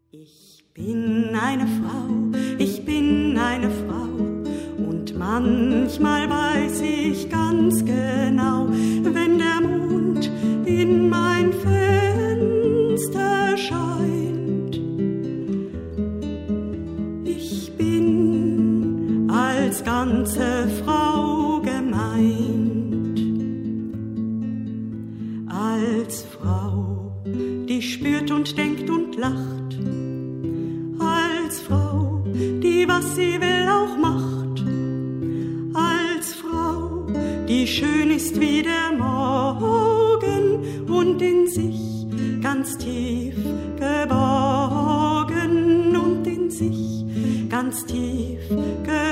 Ich bin eine Frau und manchmal weiß ich ganz genau, wenn der Mond in mein Fenster scheint. Ich bin als ganze Frau gemeint, als Frau, die spürt und denkt und lacht, als Frau, die was sie will auch macht, als Frau, die schön ist wie der Morgen und in sich ganz tief geborgen und in sich ganz tief geborgen.